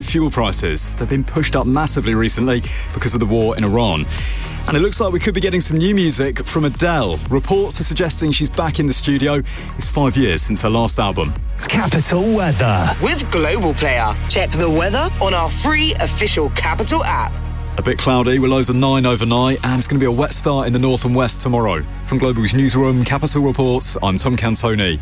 fuel prices. They've been pushed up massively recently because of the war in Iran. And it looks like we could be getting some new music from Adele. Reports are suggesting she's back in the studio. It's 5 years since her last album. Capital Weather. With Global Player. Check the weather on our free official Capital app. A bit cloudy with lows of 9 overnight, and it's going to be a wet start in the north and west tomorrow. From Global's newsroom, Capital Reports, I'm Tom Cantoni.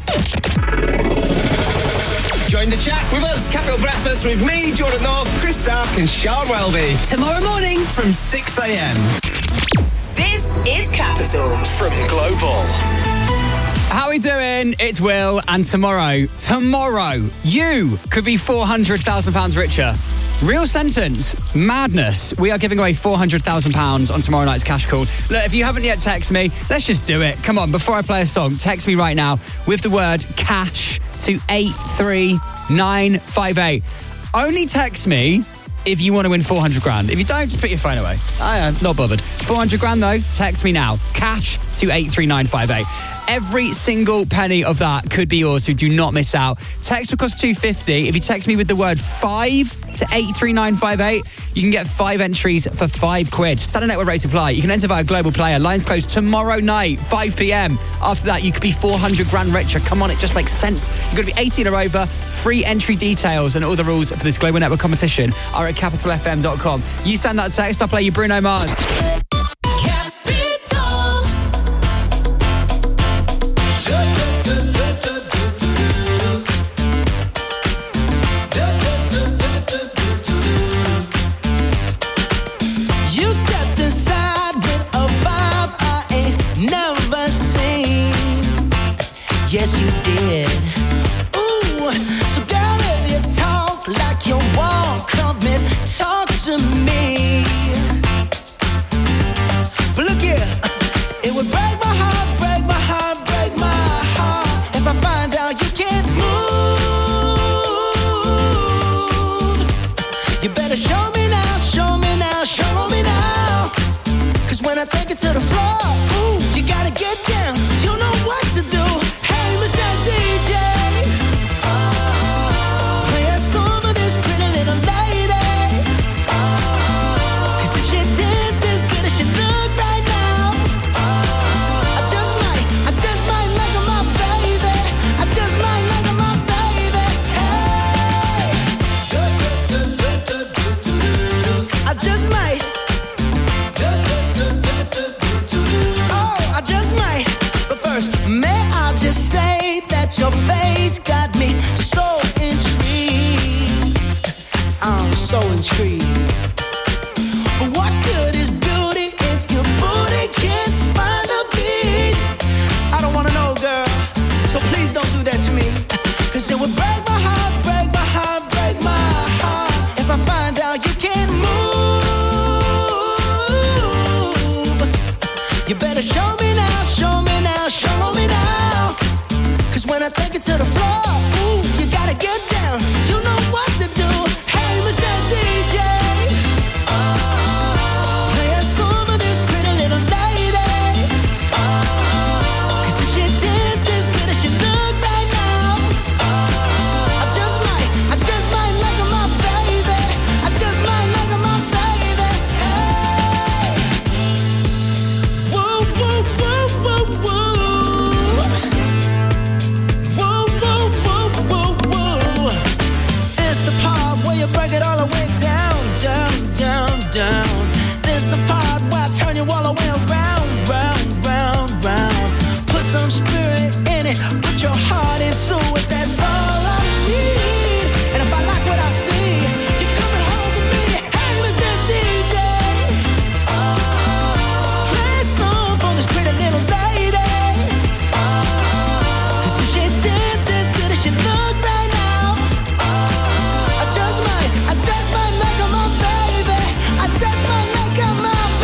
Join the chat with us, Capital Breakfast, with me, Jordan North, Chris Stark and Sean Welby. Tomorrow morning from 6 a.m. This is Capital from Global. How are we doing? It's Will, and tomorrow, you could be £400,000 richer. Real sentence, madness. We are giving away £400,000 on tomorrow night's Cash Call. Look, if you haven't yet texted me, let's just do it. Come on, before I play a song, text me right now with the word cash to 83958. Only text me if you want to win 400 grand. If you don't, just put your phone away. Not bothered. 400 grand though, text me now. Cash to 83958. Every single penny of that could be yours, so do not miss out. Text will cost $2.50. If you text me with the word 5 to 83958, you can get 5 entries for £5. Standard network rates apply. You can enter via Global Player. Lines close tomorrow night, 5 p.m. After that, you could be 400 grand richer. Come on, it just makes sense. You've got to be 18 or over. Free entry details and all the rules for this Global Network competition are at capitalfm.com. You send that text, I'll play you Bruno Mars. Yes, you did. Ooh, so girl, if you talk like you walk, come and talk to me. But look here, it would break my heart, break my heart, break my heart if I find out you can't move. You better show me now, show me now, show me now. 'Cause when I take it to the floor, ooh, you gotta get down. You know what to do. DJ, play a song for this pretty little lady. 'Cause if she dances as good as she look right now, I just might make her my baby. I just might make her my baby. Hey, I just might. Oh, I just might. But first, may I just say that your face got me so intrigued. I'm so intrigued. But what good is beauty if your booty can't find a beat? I don't wanna know, girl, so please don't do that to me. 'Cause it would break my heart, break my heart, break my heart if I find out you can't move. You better show me now, show me now, show me now. 'Cause when I take it to the floor, ooh, you gotta get down. You know what to do. Hey, Mr. DJ, play a song for this pretty little lady. 'Cause if she dances as good as she look right now, I just might make her my baby. I just might make her my baby. Hey, whoa, whoa, whoa, whoa, whoa. Break it all the way down, down, down, down. This the part where I turn you all the way around, round, round, round. Put some spirit in it, put your heart into it. That's all I need. And if I like what I see, you're coming home with me. Hey, Mr. DJ, play a song for this pretty little lady. 'Cause if she dances as good as she look right now, I just might make her my baby. I just might make her my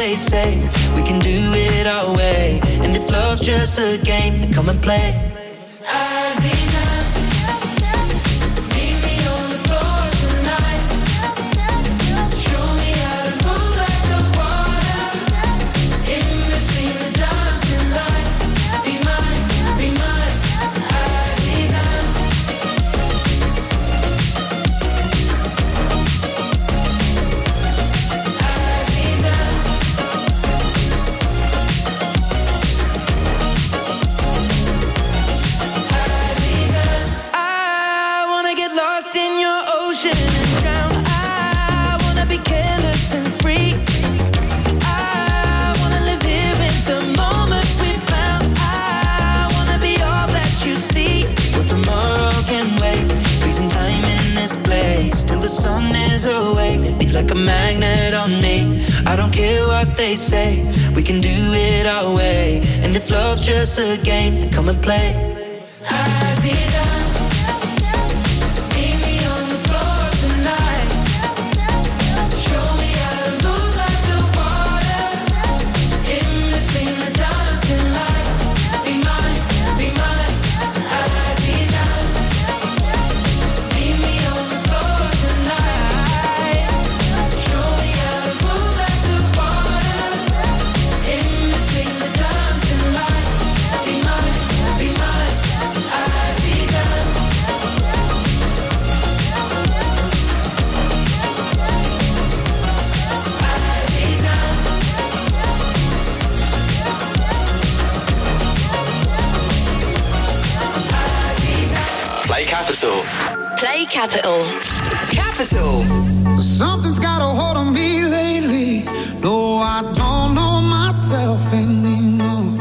they say. We can do it our way. And if love's just a game, then come and play. Like a magnet on me. I don't care what they say. We can do it our way. And if love's just a game, then come and play. Aziza, meet me on the floor tonight. Show me how to move like the water. In between the dancing lights. Be mine, Aziza. Meet me on the floor tonight. Capital. Play Capital. Capital. Something's got a hold on me lately. No, I don't know myself anymore.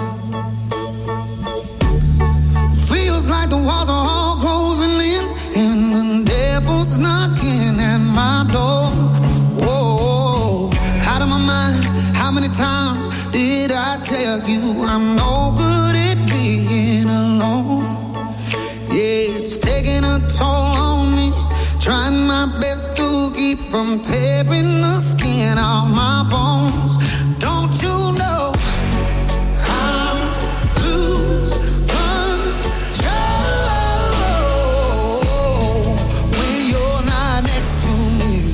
Feels like the walls are all closing in, and the devil's knocking at my door. Whoa, out of my mind. How many times did I tell you I'm no good at being alone? Yeah, it's taking a toll on me. Trying my best to keep from tearing the skin off my bones. Don't you know I'm lose control when you're not next to me?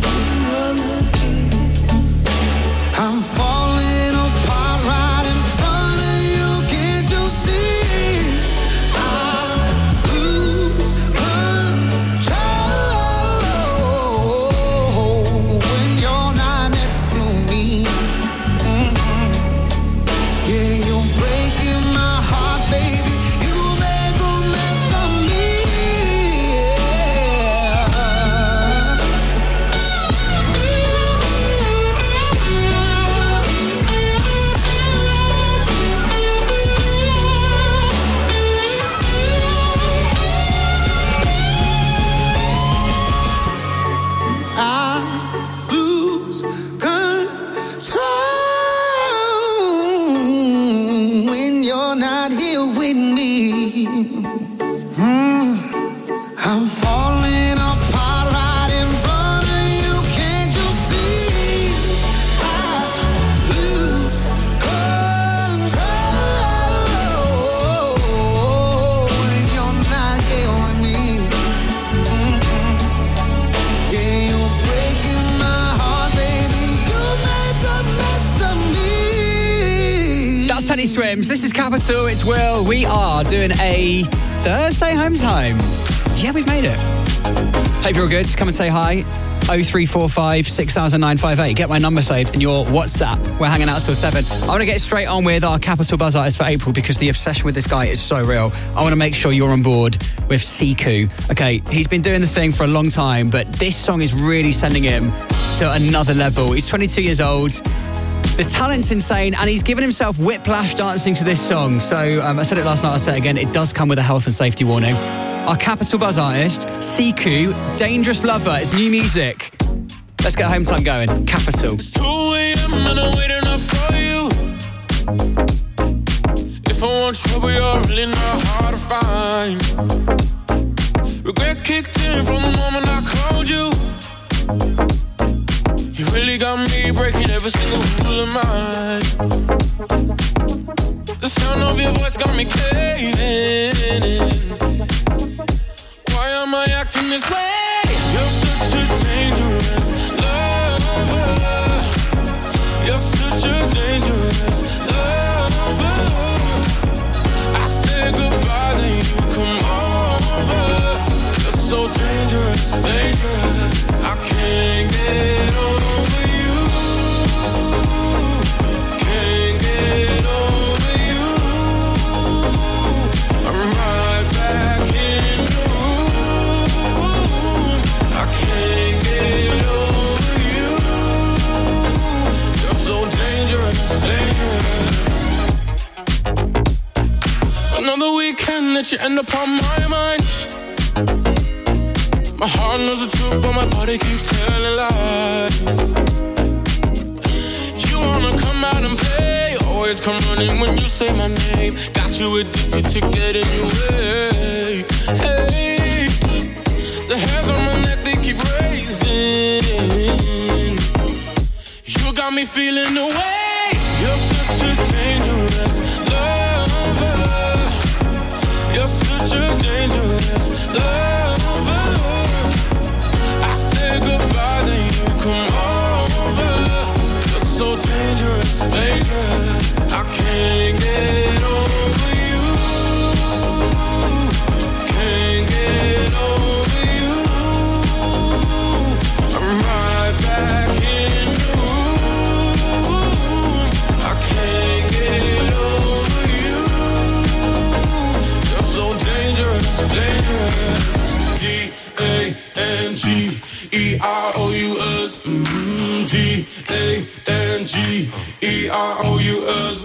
I'm falling apart right in front of you. Can't you see? I'm falling apart right in front of you. Can't you see? I lose control when you're not here with me. Yeah, you're breaking my heart, baby. You make a mess of me. That's Teddy Swims. This is Capital. It's Will. We are doing a Thursday Homes Home. Yeah, we've made it. Hope you're all good. Come and say hi. 0345 6,958. Get my number saved in your WhatsApp. We're hanging out till 7. I want to get straight on with our Capital Buzz artist for April because the obsession with this guy is so real. I want to make sure you're on board with Siku. Okay, he's been doing the thing for a long time, but this song is really sending him to another level. He's 22 years old. The talent's insane, and he's given himself whiplash dancing to this song. So I said it last night, I'll say it again. It does come with a health and safety warning. Our Capital Buzz artist, Siku, Dangerous Lover. It's new music. Let's get home time going. Capital. It's 2 a.m. and I'm waiting up for you. If I want trouble, you're really not hard to find. Regret kicked in from the moment I called you. You really got me breaking every single rule of mine. The sound of your voice got me craving. Why am I acting this way? You're such a dangerous lover. You're such a dangerous lover. I say goodbye, then you come over. You're so dangerous, dangerous. I can't get over you. Can't get over you. I'm right back in the room. I can't get over you. You're so dangerous, dangerous. Another weekend that you end up on my mind. My heart knows the truth, but my body keeps telling lies. You wanna come out and play, always come running when you say my name. Got you addicted to getting your way. Hey, the hairs on my neck, they keep raising. You got me feeling the way. You're such a dangerous lover. You're such a dangerous lover. I say goodbye, then you come over. You're so dangerous, dangerous. I can't get over you. Can't get over you. I'm right back in the room. I can't get over you. You're so dangerous, dangerous. D-A-N-G-E-R-O-U-S. D-A-N-G-E-R-O-U-S.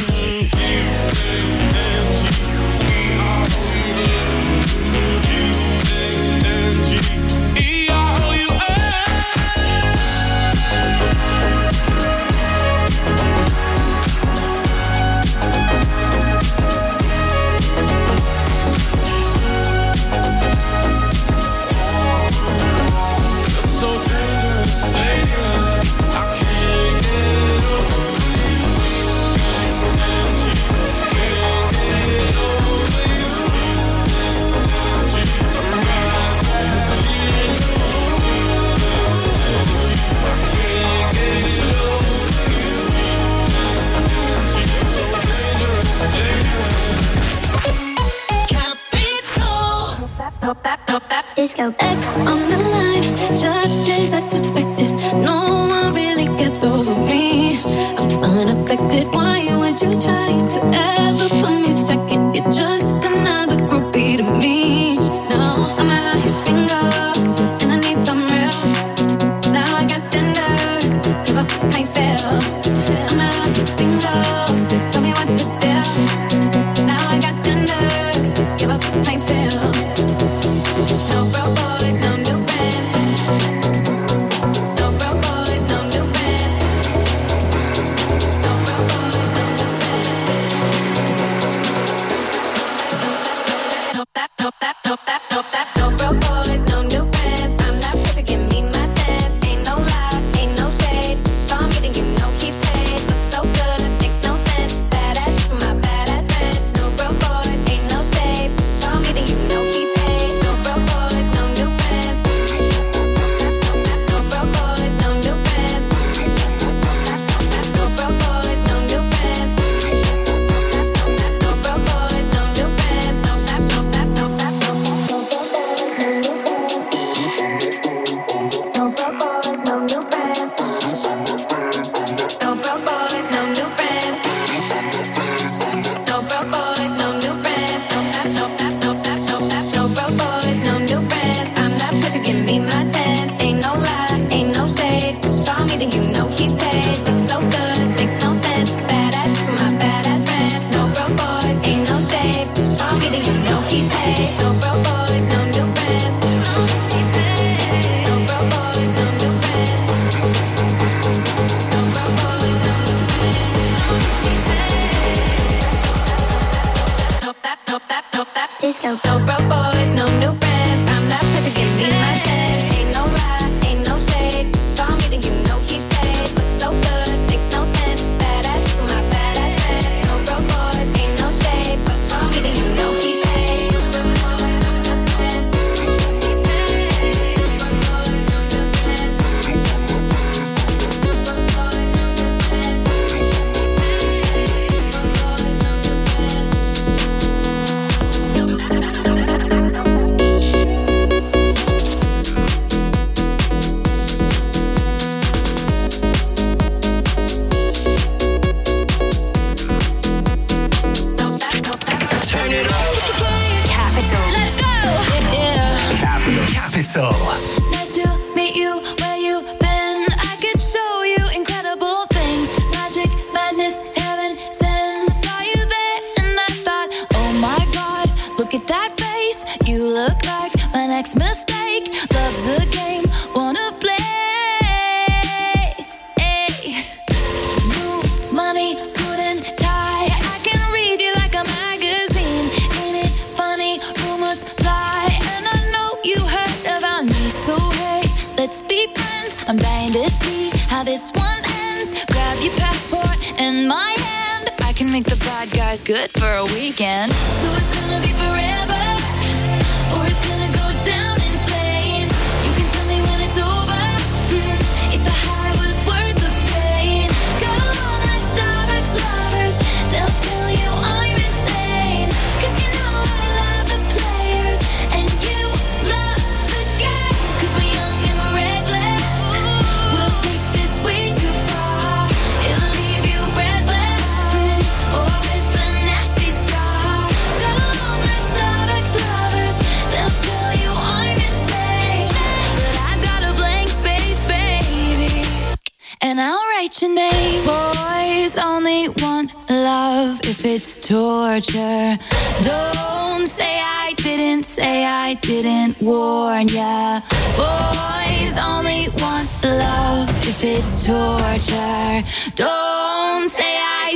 Disco X on the line, just as I suspected. No one really gets over me. I'm unaffected. Why would you try to ever put me second? You're just another groupie to me. No, I'm out here single, and I need some real. Now I got standards, if I might fail. I'm out here single, tell me what's the deal. Now I got standards, give up, might fail. No broke boys, no new friends. No broke boys, no new friends. No broke boys, no new friends. No broke boys, no new friends. I'm not pressure, give me my tens. Ain't no lie, ain't no shade. Saw me, then you know he paid. Looks so good, makes no sense. Badass for my badass friends. No broke boys, ain't no shade. Saw me, then you know he paid. No broke boys, no new friends. No broke boys, no new friends. No broke boys, no new friends. No broke boys, no new friends. No rap, no rap, no rap, no rap. No broke boys, no new friends. No broke boys, no new friends. No broke boys, no new friends. No rap, no rap, no rap, no rap. No broke boys, no new friends. I'm not pressure, give me my tens. Ain't no lie, ain't no shade. Saw me, then you know he paid. Looks so good, makes no sense. Badass for my badass friends. No broke boys, ain't no shade. Saw me, then you know he paid. No broke boys, no new friends. No broke boys, no new friends. No broke boys, no new friends. No that, no that, no that. Disco. No broke boys, no new friends. I'm not pressure, give me my tens. Ain't no lie, ain't no shade. Saw me, then you know he next mistake. Love's a game, wanna play. New money, suit and tie. I can read you like a magazine. Ain't it funny? Rumors fly, and I know you heard about me. So hey, let's be friends. I'm dying to see how this one ends. Grab your passport and my hand. I can make the bad guys good for a weekend. So it's gonna be forever, or it's gonna go down in flames. You can tell me when it's over, if the high was worth the pain. Got along like Starbucks lovers, they'll tell you I'm insane. 'Cause you know I love the players, and you love the game. 'Cause we're young and we're reckless, we'll take this way too far. It'll leave you breathless, or with a nasty scar. Got along like Starbucks lovers, they'll tell you I'm insane. But I've got a blank space, baby, and I'll write your name. Boys only want love if it's torture. Don't say I didn't warn ya. Boys only want love if it's torture. Don't say I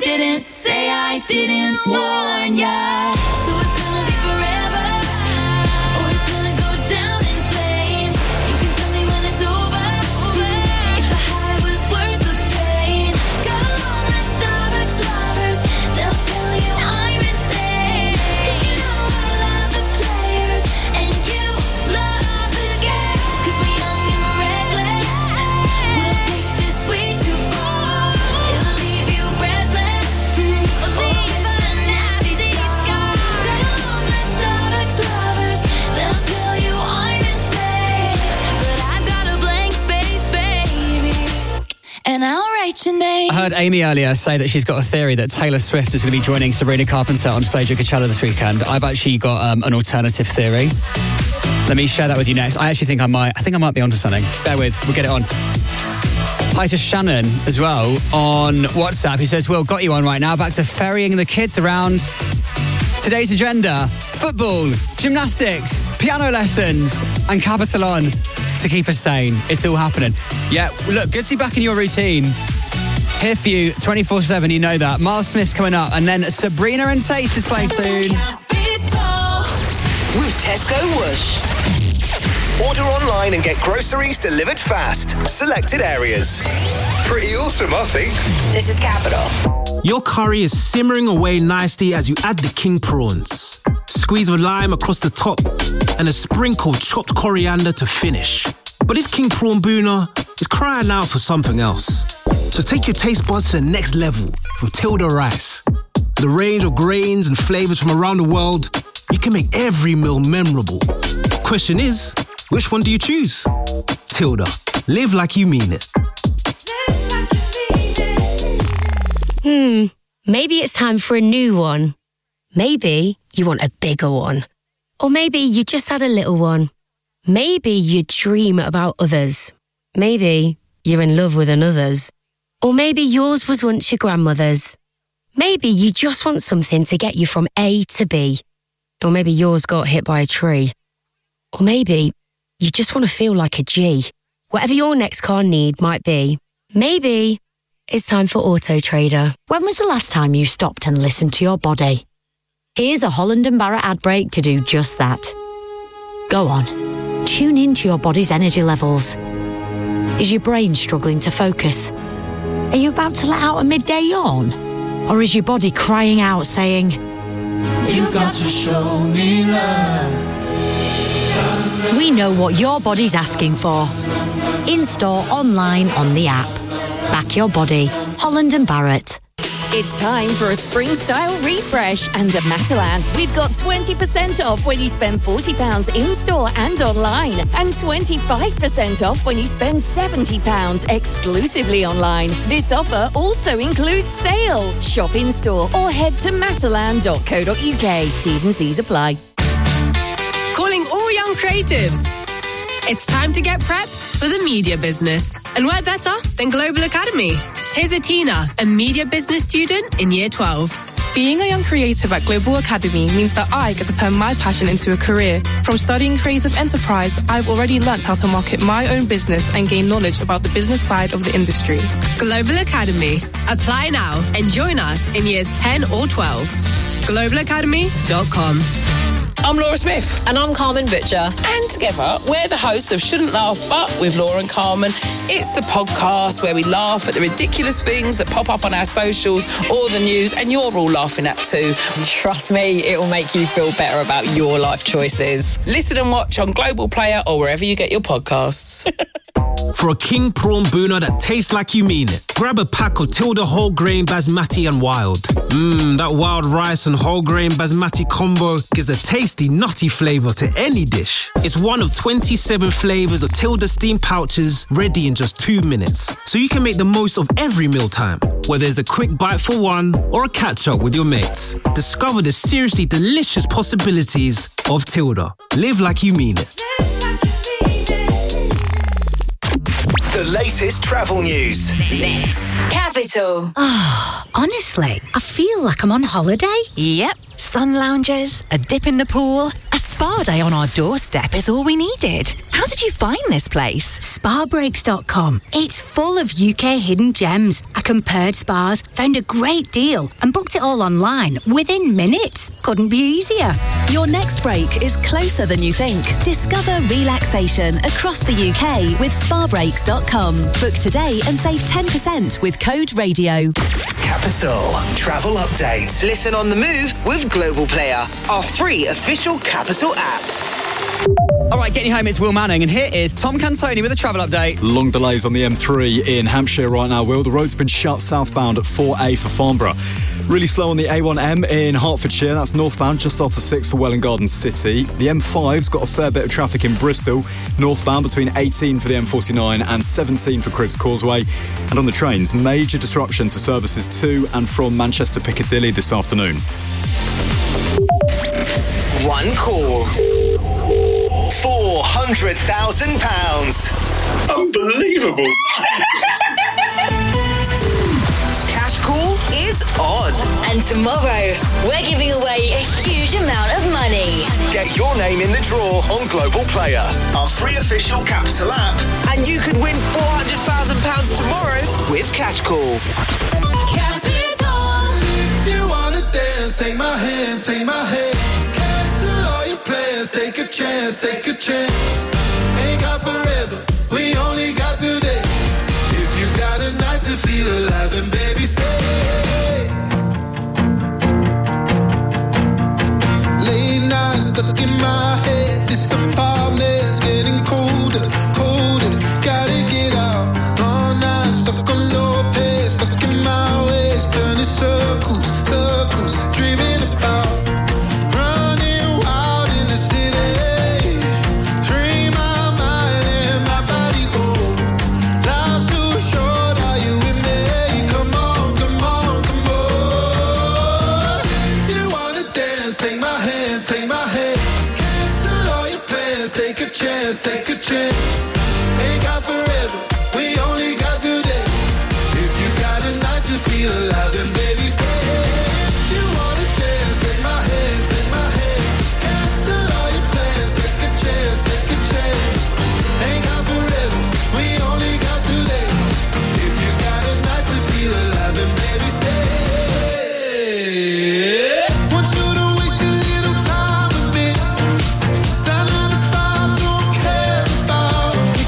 didn't warn ya. So it's gonna be forever, or it's gonna go down in flames. You can tell me when it's over, if the high was worth the pain. Got along like Starbucks lovers, they'll tell you I'm insane. 'Cause you know I love the players, and you love the game. 'Cause we're young and we're reckless, we'll take this way too far. It'll leave you breathless, or leave a nasty scar. Got along like Starbucks lovers, they'll tell you I'm insane. But I've got a blank space, baby, and I'll write your name. I heard Amy earlier say that she's got a theory that Taylor Swift is going to be joining Sabrina Carpenter on stage at Coachella this weekend. I've actually got an alternative theory. Let me share that with you next. I think I might be onto something. Bear with, we'll get it on. Hi to Shannon as well on WhatsApp, who says, Will, got you on right now. Back to ferrying the kids around. Today's agenda: football, gymnastics, piano lessons, and Capitalon to keep us sane. It's all happening. Yeah, look, good to be back in your routine. Here for you 24/7, you know that. Miles Smith's coming up, and then Sabrina and Taste is playing soon. With Tesco Whoosh. Order online and get groceries delivered fast. Selected areas. Pretty awesome, I think. This is Capital. Your curry is simmering away nicely as you add the king prawns. Squeeze of lime across the top and a sprinkle of chopped coriander to finish. But this king prawn bhuna is crying out for something else. So take your taste buds to the next level with Tilda Rice. The range of grains and flavors from around the world, you can make every meal memorable. Question is, which one do you choose? Tilda, live like you mean it. Maybe it's time for a new one. Maybe you want a bigger one. Or maybe you just had a little one. Maybe you dream about others. Maybe you're in love with another's. Or maybe yours was once your grandmother's. Maybe you just want something to get you from A to B. Or maybe yours got hit by a tree. Or maybe you just want to feel like a G. Whatever your next car need might be, maybe it's time for Auto Trader. When was the last time you stopped and listened to your body? Here's a Holland & Barrett ad break to do just that. Go on, tune into your body's energy levels. Is your brain struggling to focus? Are you about to let out a midday yawn? Or is your body crying out saying, You got to show me love. We know what your body's asking for. In-store, online, on the app. Back your body. Holland & Barrett. It's time for a spring-style refresh, and at Matalan, we've got 20% off when you spend £40 in-store and online, and 25% off when you spend £70 exclusively online. This offer also includes sale. Shop in-store or head to matalan.co.uk. T's and C's apply. Calling all young creatives. It's time to get prepped for the media business. And where better than Global Academy? Here's Atina, a media business student in Year 12. Being a young creative at Global Academy means that I get to turn my passion into a career. From studying creative enterprise, I've already learnt how to market my own business and gain knowledge about the business side of the industry. Global Academy. Apply now and join us in years 10 or 12. globalacademy.com. I'm Laura Smith. And I'm Carmen Butcher. And together, we're the hosts of Shouldn't Laugh But with Laura and Carmen. It's the podcast where we laugh at the ridiculous things that pop up on our socials or the news, and you're all laughing at too. Trust me, it will make you feel better about your life choices. Listen and watch on Global Player or wherever you get your podcasts. For a king prawn bhuna that tastes like you mean it, grab a pack of Tilda whole grain basmati and wild. That wild rice and whole grain basmati combo gives a tasty, nutty flavour to any dish. It's one of 27 flavours of Tilda steam pouches, ready in just 2 minutes. So you can make the most of every mealtime, whether it's a quick bite for one or a catch-up with your mates. Discover the seriously delicious possibilities of Tilda. Live like you mean it. The latest travel news. Next. Capital. Honestly, I feel like I'm on holiday. Yep. Sun lounges, a dip in the pool, a spa day on our doorstep is all we needed. How did you find this place? Spabreaks.com. It's full of UK hidden gems. I compared spas, found a great deal, and booked it all online within minutes. Couldn't be easier. Your next break is closer than you think. Discover relaxation across the UK with Spabreaks.com. Book today and save 10% with code RADIO. Capital Travel Update. Listen on the move with Global Player, our free official Capital app. All right, getting you home, it's Will Manning, and here is Tom Cantoni with a travel update. Long delays on the M3 in Hampshire right now, Will. The road's been shut southbound at 4A for Farnborough. Really slow on the A1M in Hertfordshire. That's northbound just after 6 for Welwyn Garden City. The M5's got a fair bit of traffic in Bristol. Northbound between 18 for the M49 and 17 for Cribbs Causeway. And on the trains, major disruption to services to and from Manchester Piccadilly this afternoon. One call. £400,000. Unbelievable. Cash call is on. And tomorrow, we're giving away a huge amount of money. Get your name in the draw on Global Player, our free official Capital app. And you could win £400,000 tomorrow with Cash Call. Capital. If you wanna dance, take my hand, take my hand. Cancel all your plans, take a chance, take a chance. Ain't got forever, we only got today. If you got a night to feel alive, then baby stay. Late nights stuck in my head, this apartment's getting colder, colder. Gotta get out, long nights stuck on low pace, stuck in my ways, turning circles, circles, dreaming about running wild in the city. Free my mind and my body go. Life's too short, are you with me? Come on, come on, come on. If you wanna dance, take my hand, take my hand. Cancel all your plans, take a chance, take a chance. Ain't got forever, we only got today. If you got a night to feel alive, then baby stay. If you wanna dance, take my hand, take my hand. Cancel all your plans, take a chance, take a chance. Ain't got forever, we only got today. If you got a night to feel alive, then baby stay. Want you to waste a little time with me. That 9 to 5 don't care about me.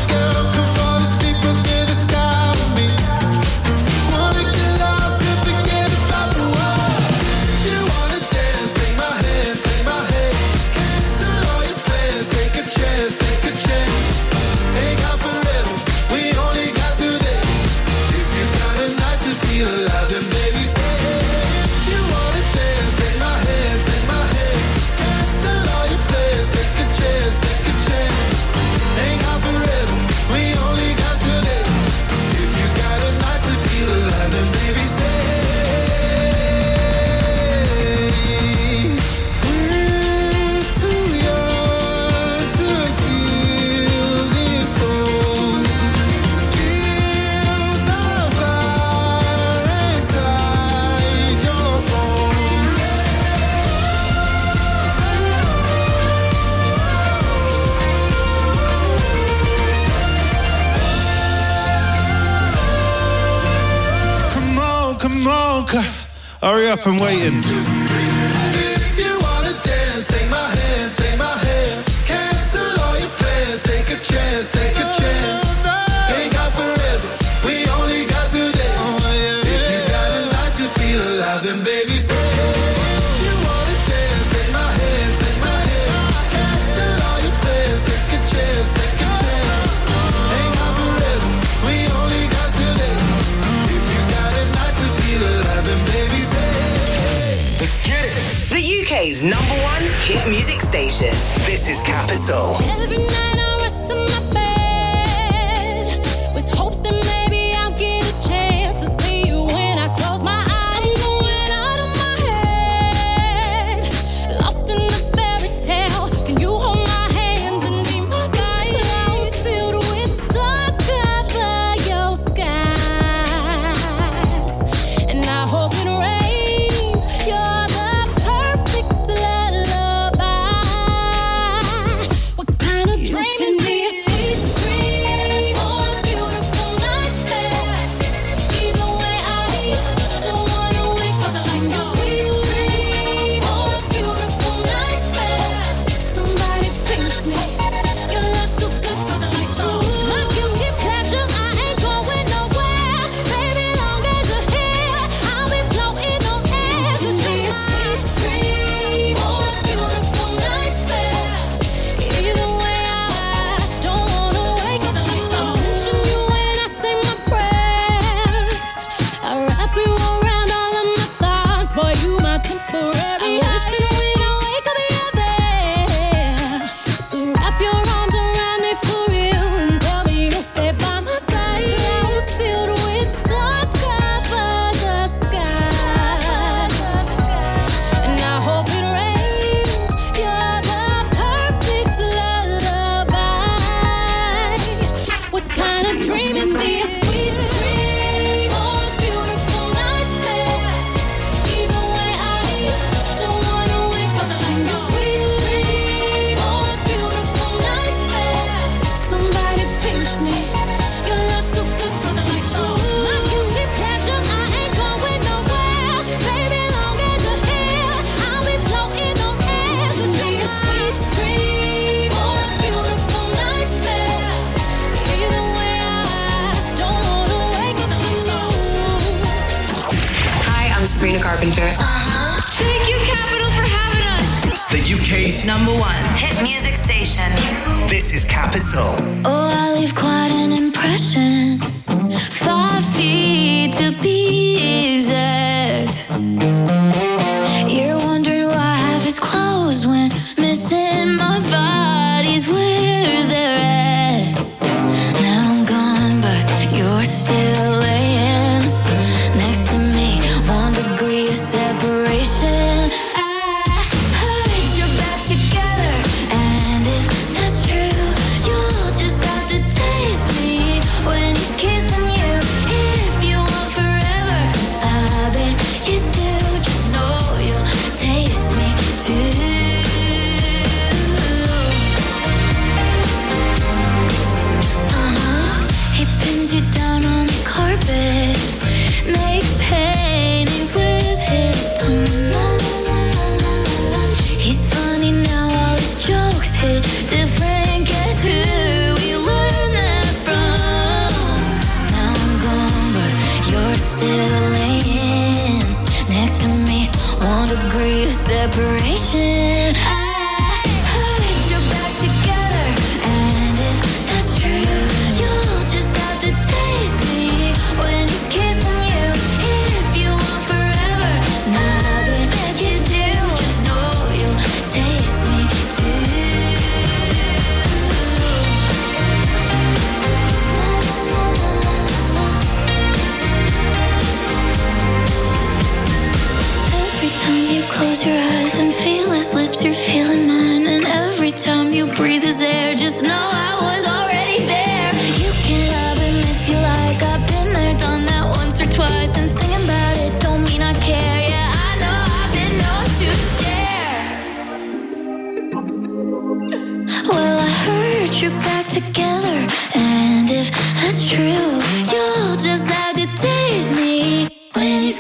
come on, hurry up, I'm waiting. If you wanna dance, take my hand, take my hand. Cancel all your plans, take a chance, take a chance. Ain't got forever, we only got today. If you got a night to feel alive, then baby stay. If you wanna dance, take my hand, take my hand. Cancel all your plans, take a chance, take a chance. Ain't got forever, we only got today. If you got a night to feel alive, then baby stay. Let's get it. The UK's #1 hit music station. This is Capital. Every night I rest in my bed with hopes that maybe I'll get a chance to see you when I close my eyes. I'm going out of my head, lost in a fairy tale. Can you hold my hands and be my guide? Clouds filled with stars cover your skies, and I hope it rains. You're the perfect lullaby. What kind of dream is this? Sweet dream or a beautiful nightmare. Either way, I don't wanna wake up like a sweet dream or a beautiful nightmare. Somebody pinch me. Your love's too good for the lights on. My guilty pleasure, I ain't going nowhere. Baby, long as you're here, I'll be floating on air. You see a sweet dream or a beautiful nightmare. Either way, I don't wanna wake up. I'll mention you when I say my prayers. I wrap you around all of my thoughts, boy, you my temporary. I wish that when I wake up, you're there to wrap your arms around me for real and tell me you'll stay by my side. Clouds filled with stars cover the skies, and I hope it rains. You're the perfect lullaby. What kind of dream is this? Sweet dream or a beautiful nightmare. Either way, I don't wanna wake up like a sweet dream or a beautiful nightmare. Somebody pinch me. Your love's too good for the lights on. My guilty pleasure, I ain't going nowhere. Baby, long as you're here, I'll be floating on air. You see a sweet dream or a beautiful nightmare. Either way, I don't wanna wake up Hi, I'm Sabrina Carpenter. Thank you, Capital, for having us. The UK's #1 Hit music station. This is Capital. Oh, I leave quite an impression. 5 feet to be exact. You're wondering why half is closed when missing my body's where they're at. Now I'm gone, but you're still laying next to me. 1 degree of separation. I heard you're back together, and if that's true, you'll just have to taste me when he's kissing you. If you want forever, I bet you do. Just know you'll taste me too. He pins you down on the carpet, makes paintings with his tongue. He's funny now, all his jokes hit different. Guess who we learned that from? Now I'm gone, but you're still laying next to me. 1 degree of separation. I heard you're back together, and if that's true, you'll just have to taste me when he's kissing you. If you want forever, now that you do, just know you'll taste me too. Every time you close your eyes and feel his lips, you're feeling mine. And every time you breathe his air, just know I was already there. You can have him if you like. I've been there, done that once or twice. And singing about it don't mean I care. Yeah, I know I've been known to share. Well, I heard you're back together, and if that's true, you'll just have to taste me when he's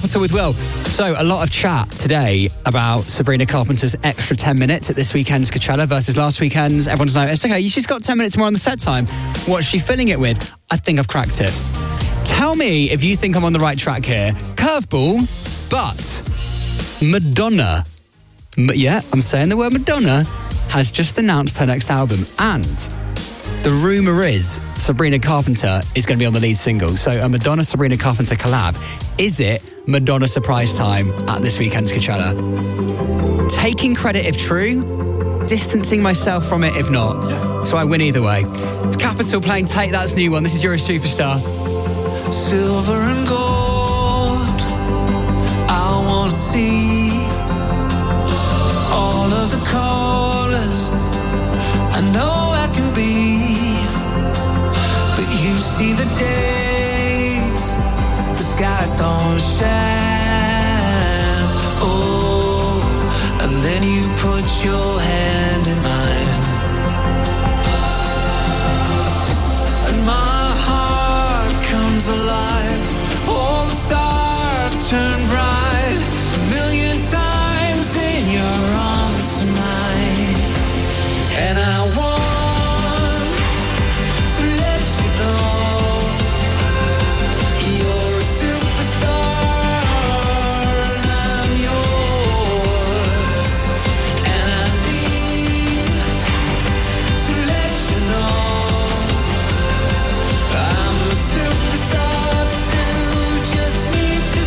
Capital with Will. So, a lot of chat today about Sabrina Carpenter's extra 10 minutes at this weekend's Coachella versus last weekend's. Everyone's like, it's okay, she's got 10 minutes more on the set time. What's she filling it with? I think I've cracked it. Tell me if you think I'm on the right track here. Curveball, but Madonna, I'm saying the word Madonna, has just announced her next album, and the rumour is Sabrina Carpenter is going to be on the lead single. So a Madonna-Sabrina Carpenter collab. Is it Madonna surprise time at this weekend's Coachella? Taking credit if true, distancing myself from it if not. Yeah. So I win either way. It's Capital playing Take That's new one. This is You're a Superstar. Silver and gold, I want to see all of the colors I know I can be, but you see the days the skies don't shine, oh, and then you put your hand in mine, and my heart comes alive, all the stars turn bright, a million times in your arms tonight, and I want to let you know you're a superstar and I'm yours, and I need to let you know I'm a superstar too, just need to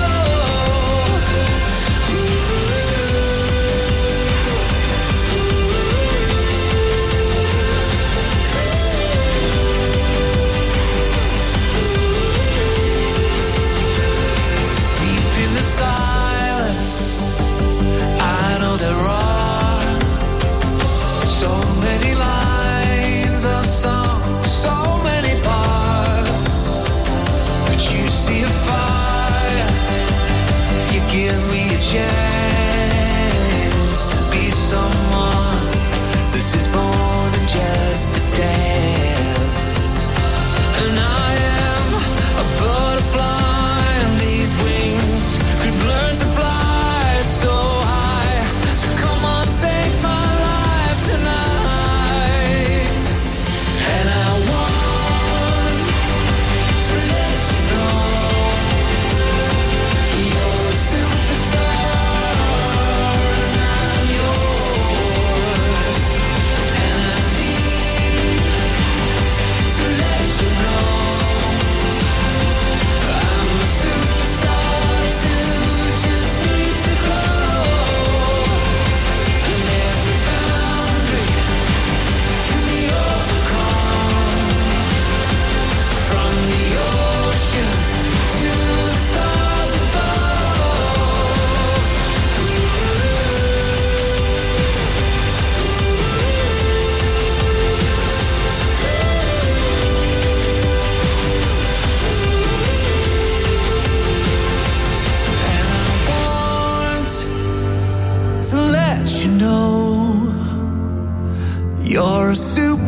silence, I know there are so many lines of song, so many parts, but you see a fire, you give me a chance to be someone. This is more than just a dance, and I am a butterfly. Learn to fly so high, so come on, save my life tonight, and I want to let you know you're a superstar and I'm yours, and I need to let you know I'm a superstar too. Just need to grow, and every boundary can be overcome, from the oceans to the stars above. To let you know you're a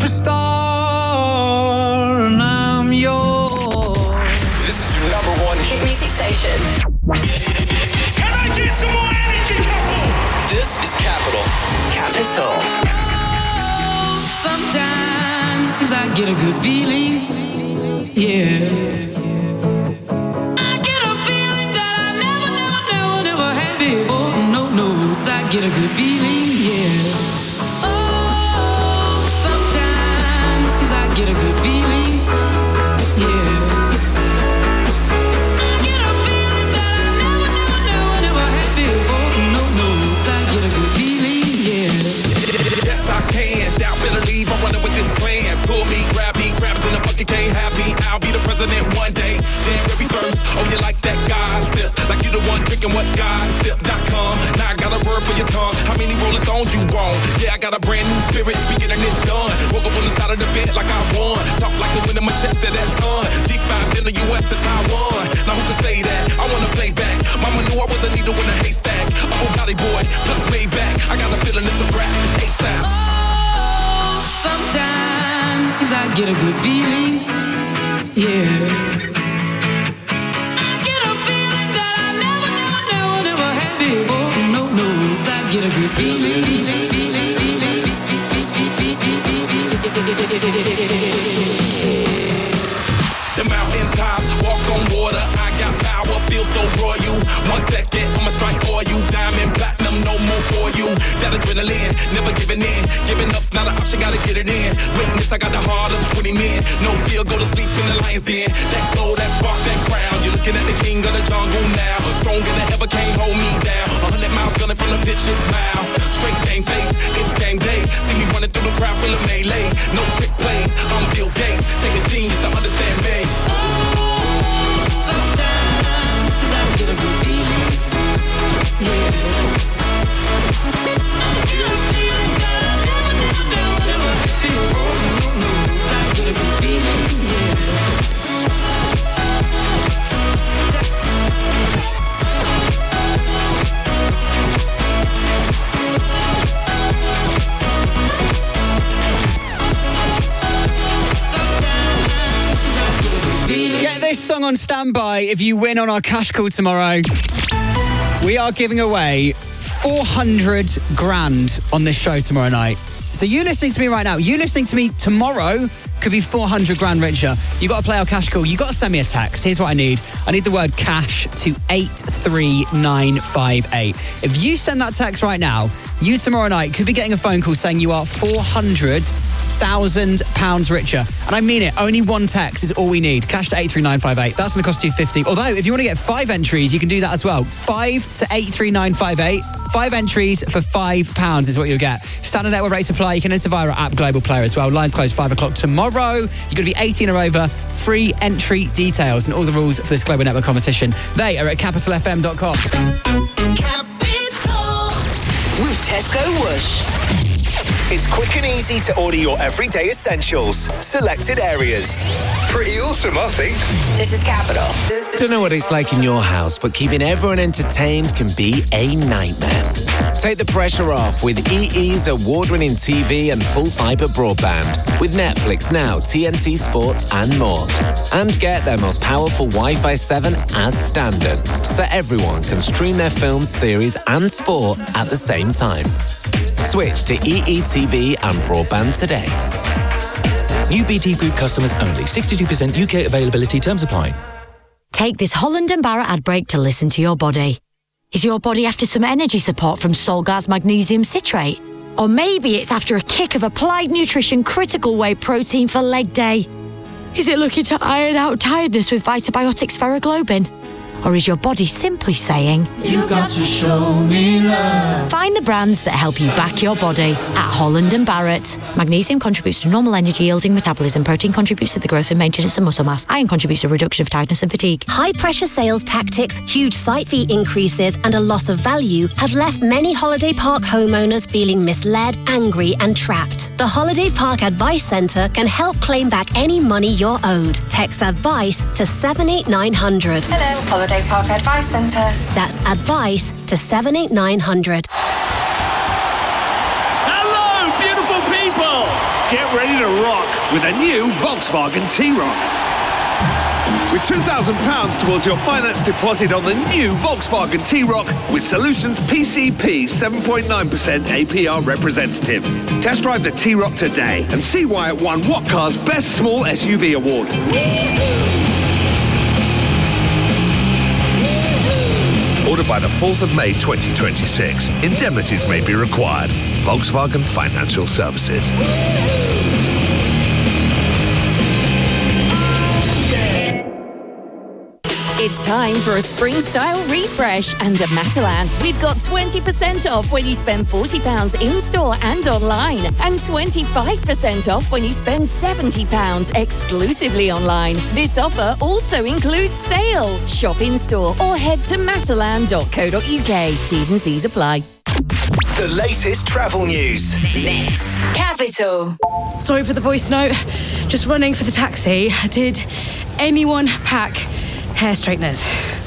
superstar and I'm yours. This is your number one hit music station. Can I get some more energy, couple? This is Capital. Capital. Sometimes I get a good feeling, yeah. Get a good feeling, yeah. Oh, sometimes I get a good feeling, yeah. I get a feeling that I never had before. No, I get a good feeling, yeah. Yes, I can. Doubt, better leave. I'm running with this plan. Pull me, grab crabs in the bucket, can't have me. I'll be the president one day. January 1st. Oh, you like that gossip? Like you the one drinking what gossip.com. Now I got a word for your tongue. How many Rolling Stones you want? Yeah, I got a brand new spirit speaking and it's done. Woke up on the side of the bed like I won. Talk like the wind in my chest to that sun. G5 in the US to Taiwan. Now who can say that? I wanna play back. Mama knew I was a needle in a haystack. I'm a body boy, plus Maybach. I got a feeling it's a rap. ASAP. Oh, sometimes I get a good feeling, yeah. I get a feeling that I get a good feeling. The mountain top, walk on water. I got power, feel so royal. 1 second, I'ma strike for you. Diamond, platinum, no more for you. That adrenaline, never giving in. Giving up's not an option, gotta get it in. Witness, I got the heart of 20 men. No fear, go to sleep in the lion's den. That glow, that spark, that crown. You're looking at the king of the jungle now. Stronger than ever, can't hold me down. 100 miles gunning from the pitcher's mouth. Straight game face, it's game day. See me running through the crowd full of melee. No trick plays, I'm Bill Gates. Take a genius to understand me. Sometimes I get a good feeling. Get this song on standby if you win on our cash call tomorrow. We are giving away 400 grand on this show tomorrow night. So you listening to me right now, you listening to me tomorrow could be 400 grand richer. You got to play our cash call. You got to send me a text. Here's what I need. I need the word cash to 83958. If you send that text right now, you tomorrow night could be getting a phone call saying you are £400,000 richer. And I mean it. Only one text is all we need. Cash to 83958. That's going to cost £250. Although, if you want to get 5 entries, you can do that as well. 5 to 83958. 5 entries for £5 is what you'll get. Standard network rate supply. You can enter via our app Global Player as well. Lines close 5 o'clock tomorrow. You've got to be 18 or over. Free entry details and all the rules for this Global Network competition. They are at capitalfm.com. With Tesco Whoosh. It's quick and easy to order your everyday essentials. Selected areas. Pretty awesome, I think. This is Capital. Don't know what it's like in your house, but keeping everyone entertained can be a nightmare. Take the pressure off with EE's award-winning TV and full fibre broadband with Netflix Now, TNT Sports and more. And get their most powerful Wi-Fi 7 as standard, so everyone can stream their films, series and sport at the same time. Switch to EETV and broadband today. New BT Group customers only. 62% UK availability. Terms apply. Take this Holland & Barrett ad break to listen to your body. Is your body after some energy support from Solgar's magnesium citrate? Or maybe it's after a kick of Applied Nutrition Critical Whey protein for leg day? Is it looking to iron out tiredness with Vitabiotics Ferroglobin? Or is your body simply saying, You got to show me love? Find the brands that help you back your body at Holland & Barrett. Magnesium contributes to normal energy yielding metabolism. Protein contributes to the growth and maintenance of muscle mass. Iron contributes to reduction of tiredness and fatigue. High-pressure sales tactics, huge site fee increases and a loss of value have left many holiday park homeowners feeling misled, angry and trapped. The Holiday Park Advice Centre can help claim back any money you're owed. Text ADVICE to 78900. Hello, Holiday Park Advice Centre. That's ADVICE to 78900. Hello, beautiful people! Get ready to rock with a new Volkswagen T-Roc. With £2,000 towards your finance deposit on the new Volkswagen T-Roc with Solutions PCP 7.9% APR representative. Test drive the T-Roc today and see why it won What Car's Best Small SUV Award. Ordered by the 4th of May 2026. Indemnities may be required. Volkswagen Financial Services. It's time for a spring style refresh and at Matalan. We've got 20% off when you spend £40 in store and online, and 25% off when you spend £70 exclusively online. This offer also includes sale. Shop in store or head to matalan.co.uk. T's and C's apply. The latest travel news. Next. Capital. Sorry for the voice note. Just running for the taxi. Did anyone pack hair straighteners?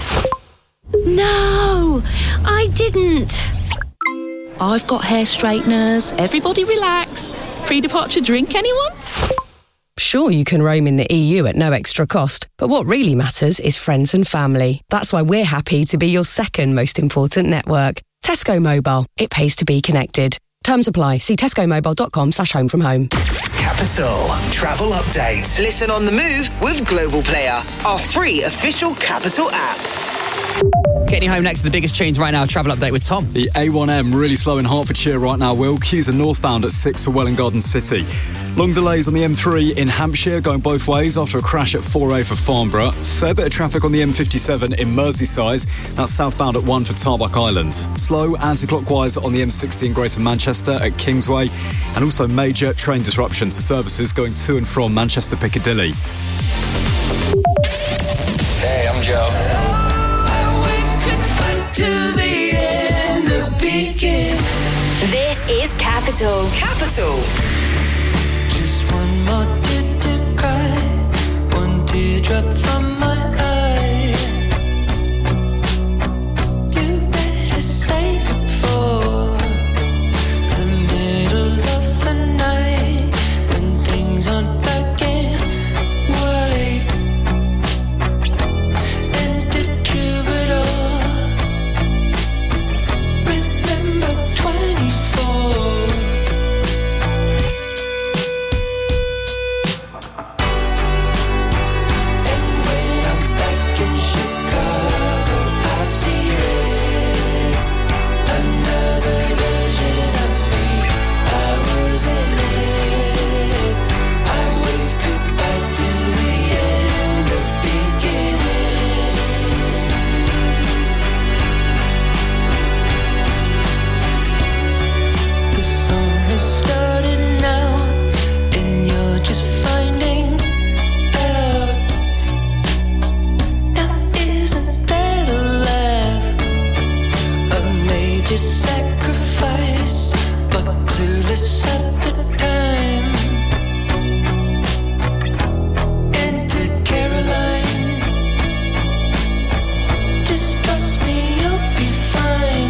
No, I didn't. I've got hair straighteners. Everybody relax. Pre-departure drink, anyone? Sure, you can roam in the EU at no extra cost, but what really matters is friends and family. That's why we're happy to be your second most important network. Tesco Mobile. It pays to be connected. Terms apply. See tescomobile.com/home from home. Capital Travel Update. Listen on the move with Global Player, our free official Capital app. Getting you home next to the biggest tunes right now. Travel update with Tom. The A1M really slow in Hertfordshire right now, Will. Queues are northbound at 6 for Welwyn Garden City. Long delays on the M3 in Hampshire, going both ways after a crash at 4A for Farnborough. Fair bit of traffic on the M57 in Merseyside. That's southbound at 1 for Tarbuck Islands. Slow anti-clockwise on the M60 in Greater Manchester at Kingsway. And also major train disruption to services going to and from Manchester Piccadilly. Hey, I'm Joe. To the end of begin. This is Capital. Capital. Just one more tear to cry, one teardrop from my eye. You better save it for the middle of the night when things aren't black and white. And the troubadour. Remember 24. And when I'm back in Chicago, I feel it. Another version of me. I was in it. I wave goodbye to the end of beginning. The song has started now, and you're just finding out. Now isn't that a laugh? A major sacrifice, but clueless at the time. Enter Caroline. Just trust me, you'll be fine.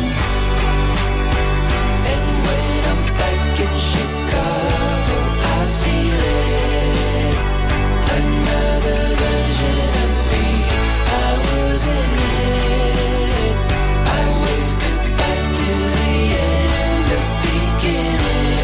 And when I'm back in Chicago, I feel it. Another version of me. I was in it. I wave goodbye to the end of beginning.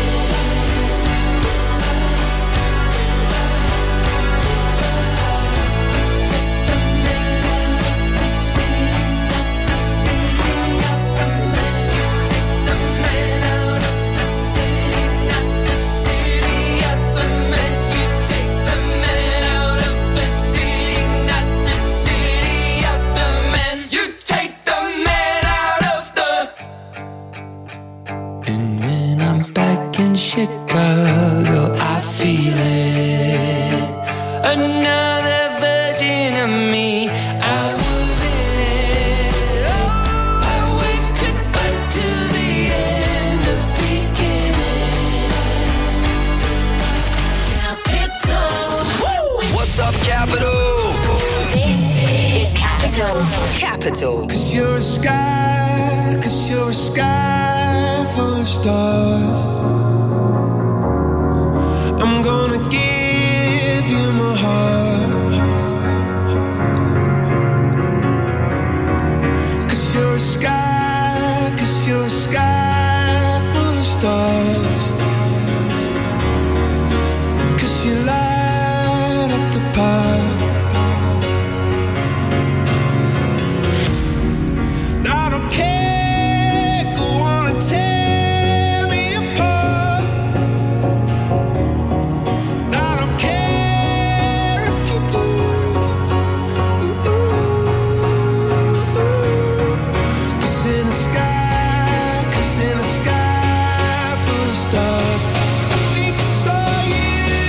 And when I'm back in Chicago, I feel it. Another version of me. I was in it. I wave goodbye to the end of beginning. What's up, Capital? This is Capital. Capital. Cause you're a sky full of stars. I'm gonna give you my heart. Cause you're a sky full of stars. Cause you light up the park. I don't care, go on and tear me apart. I don't care if you do. Cause in the sky full of stars, I think I saw you.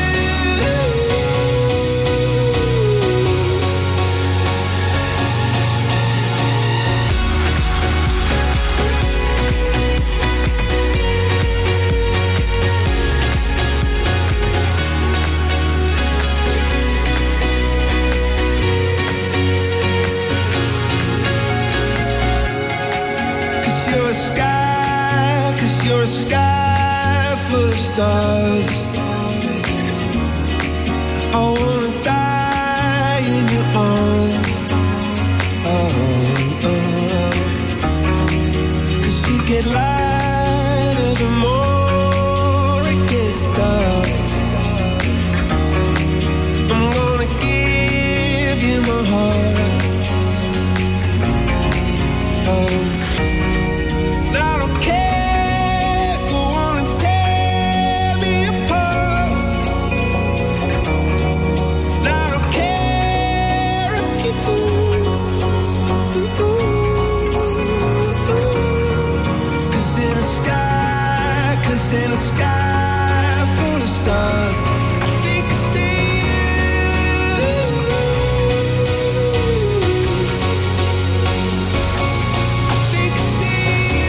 Cause you're a sky full of stars. I wanna die in your arms. Oh, oh. Cause you get lighter the more it gets dark. I'm gonna give you my heart. Oh, I don't care, go on and tear me apart. I don't care if you do. In a sky full of stars, I think I see you. I think I see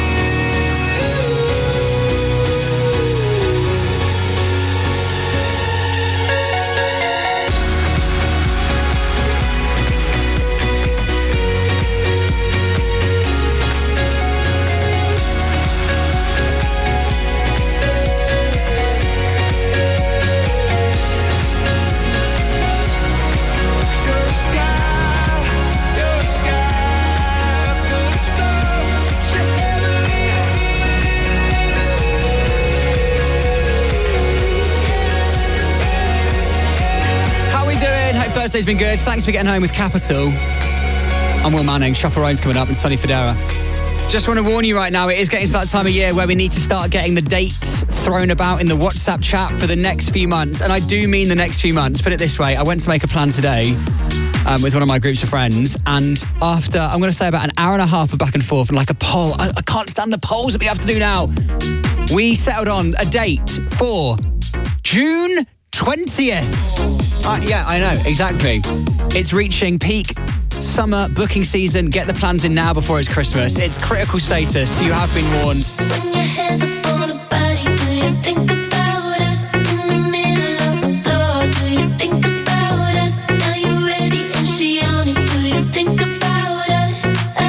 Thursday's been good. Thanks for getting home with Capital. I'm Will Manning. Chaperone's coming up and Sonny Fodera. Just want to warn you right now, it is getting to that time of year where we need to start getting the dates thrown about in the WhatsApp chat for the next few months. And I do mean the next few months. Put it this way, I went to make a plan today with one of my groups of friends. And after, I'm going to say about an hour and a half of back and forth and like a poll, I can't stand the polls that we have to do now. We settled on a date for June 20th. Yeah, I know, exactly. It's reaching peak summer booking season. Get the plans in now before it's Christmas. It's critical status. You have been warned. When your hands up on a body, do you think about us? In the middle of the floor, do you think about us? Are you ready and she on it? Do you think about us?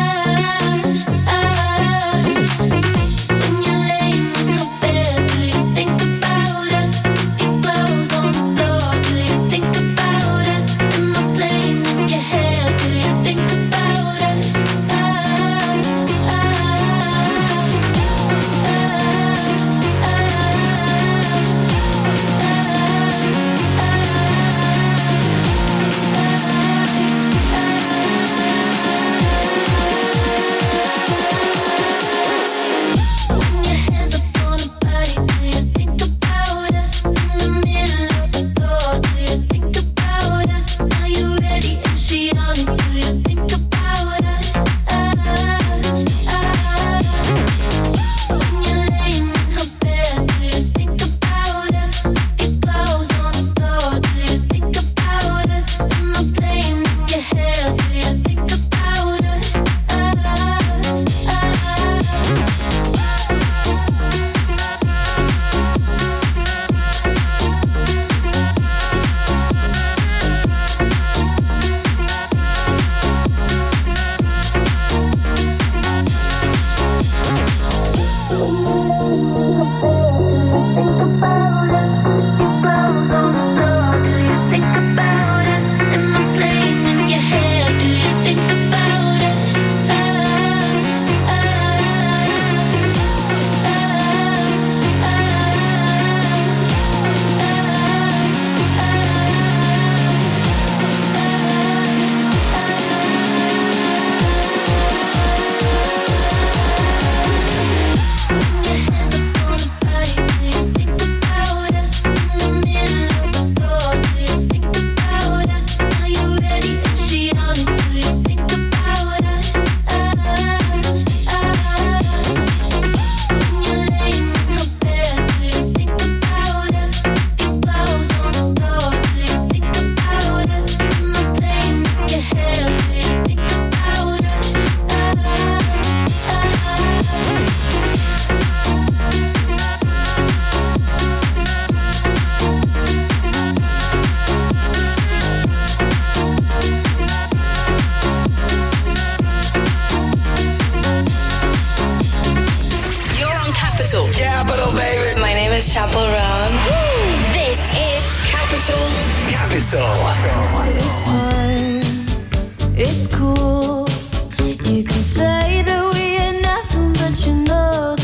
When you're laying in her bed, do you think about us? Your clothes on the floor, do you think about us? Am I playing in your head? Do you think about us? is Chappell Roan. This is Capital. Capital. It's fine. It's cool. You can say that we are nothing, but you know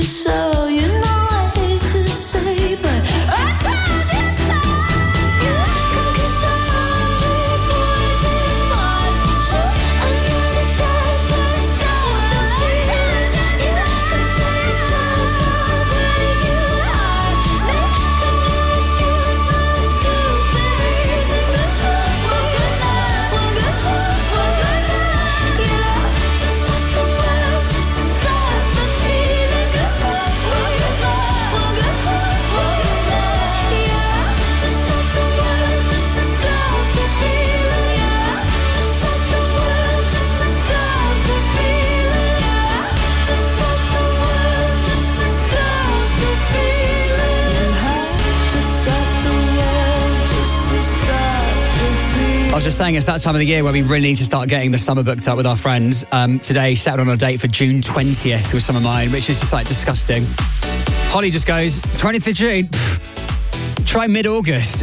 so. You know I hate to say, but I told you so. You can kiss 100 boys in Mars. Shoot another shot, just stop the feeling. You can say it's just the way you are. Make a no excuse, no stupid reason. One good night, yeah. To stop the world, just to stop the feeling. One good night, yeah. To stop the world, just to stop the feeling, yeah. To stop the world, just to stop the feeling, yeah. To stop the world, just to stop the feeling. You have to stop the world, just to stop the feeling. I was just saying, it's that time of the year where we really need to start getting the summer booked up with our friends. Today, settled on a date for June 20th with some of mine, which is just like disgusting. Holly just goes, 20th of June, try mid-August.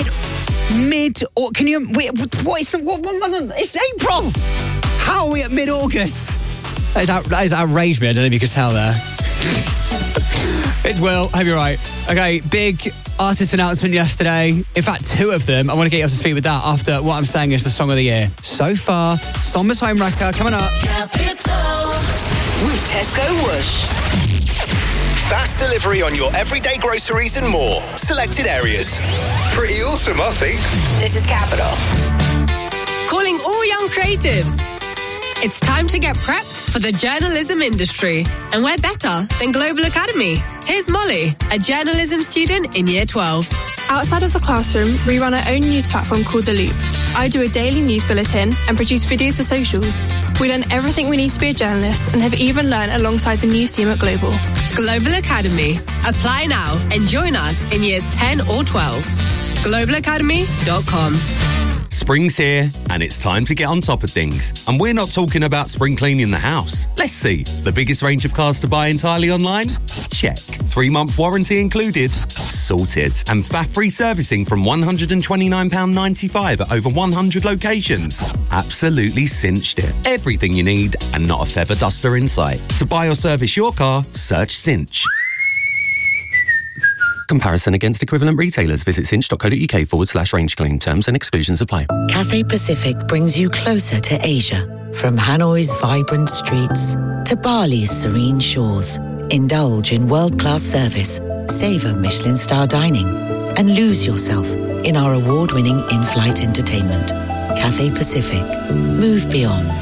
Or can you, what is what month? It's April! How are we at mid-August? That is outraged me, I don't know if you could tell there. It's Will, hope you're right. Okay, big artist announcement yesterday. In fact, 2 of them. I want to get you up to speed with that after what I'm saying is the song of the year. So far, Somber's Home Wrecker coming up. With Tesco Whoosh. Fast delivery on your everyday groceries and more. Selected areas. Pretty awesome, I think. This is Capital. Calling all young creatives. It's time to get prepped for the journalism industry. And where better than Global Academy? Here's Molly, a journalism student in Year 12. Outside of the classroom, we run our own news platform called The Loop. I do a daily news bulletin and produce videos for socials. We learn everything we need to be a journalist and have even learned alongside the news team at Global. Global Academy. Apply now and join us in Years 10 or 12. globalacademy.com. Spring's here, and it's time to get on top of things. And we're not talking about spring cleaning the house. Let's see. The biggest range of cars to buy entirely online? Check. 3-month warranty included? Sorted. And VAT-free servicing from £129.95 at over 100 locations? Absolutely cinched it. Everything you need and not a feather duster in sight. To buy or service your car, search Cinch. Comparison against equivalent retailers. Visit cinch.co.uk/range claim. Terms and exclusions apply. Cathay Pacific brings you closer to Asia. From Hanoi's vibrant streets to Bali's serene shores. Indulge in world-class service, savor Michelin star dining, and lose yourself in our award-winning in-flight entertainment. Cathay Pacific. Move beyond.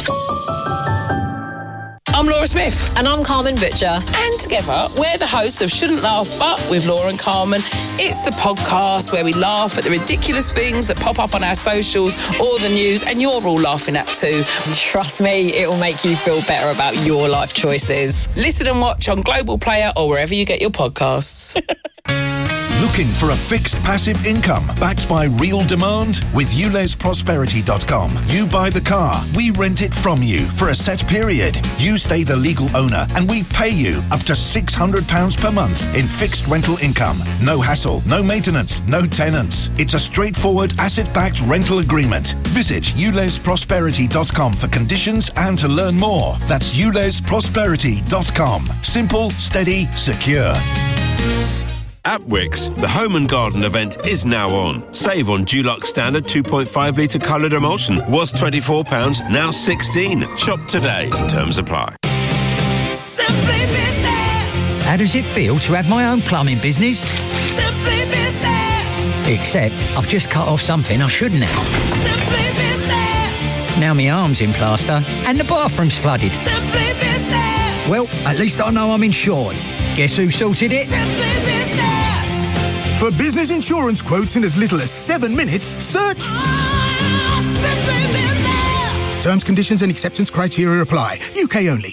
I'm Laura Smith. And I'm Carmen Butcher. And together, we're the hosts of Shouldn't Laugh But with Laura and Carmen. It's the podcast where we laugh at the ridiculous things that pop up on our socials or the news, and you're all laughing at too. Trust me, it will make you feel better about your life choices. Listen and watch on Global Player or wherever you get your podcasts. Looking for a fixed passive income backed by real demand? With ULEZProsperity.com, you buy the car, we rent it from you for a set period. You stay the legal owner and we pay you up to £600 per month in fixed rental income. No hassle, no maintenance, no tenants. It's a straightforward asset-backed rental agreement. Visit ULEZProsperity.com for conditions and to learn more. That's ULEZProsperity.com. Simple, steady, secure. At Wickes, the Home and Garden event is now on. Save on Dulux Standard 2.5 litre coloured emulsion. Was £24, now £16. Shop today. Terms apply. Simply Business. How does it feel to have my own plumbing business? Simply Business. Except I've just cut off something I shouldn't have. Simply Business. Now my arm's in plaster and the bathroom's flooded. Simply Business. Well, at least I know I'm insured. Guess who sorted it? Simply Business. For business insurance quotes in as little as 7 minutes, search Simply Business. Terms, conditions and acceptance criteria apply. UK only.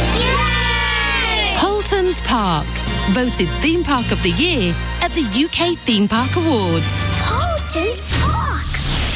Holtons Park. Voted Theme Park of the Year at the UK Theme Park Awards. Holtons Park.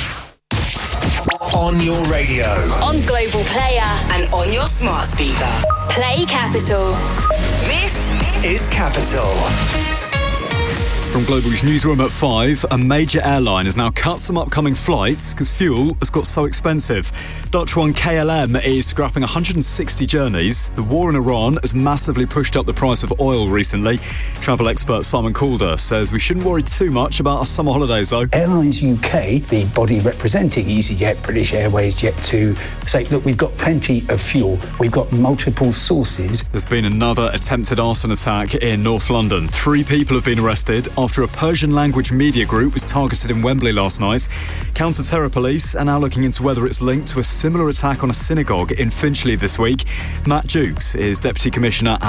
On your radio. On Global Player. And on your smart speaker. Play Capital. This is Capital. From Global's newsroom at 5, a major airline has now cut some upcoming flights because fuel has got so expensive. Dutch one KLM is scrapping 160 journeys. The war in Iran has massively pushed up the price of oil recently. Travel expert Simon Calder says we shouldn't worry too much about our summer holidays, though. Airlines UK, the body representing EasyJet, British Airways, Jet2, say, look, we've got plenty of fuel. We've got multiple sources. There's been another attempted arson attack in North London. 3 people have been arrested after a Persian-language media group was targeted in Wembley last night. Counter-terror police are now looking into whether it's linked to a similar attack on a synagogue in Finchley this week. Matt Jukes is Deputy Commissioner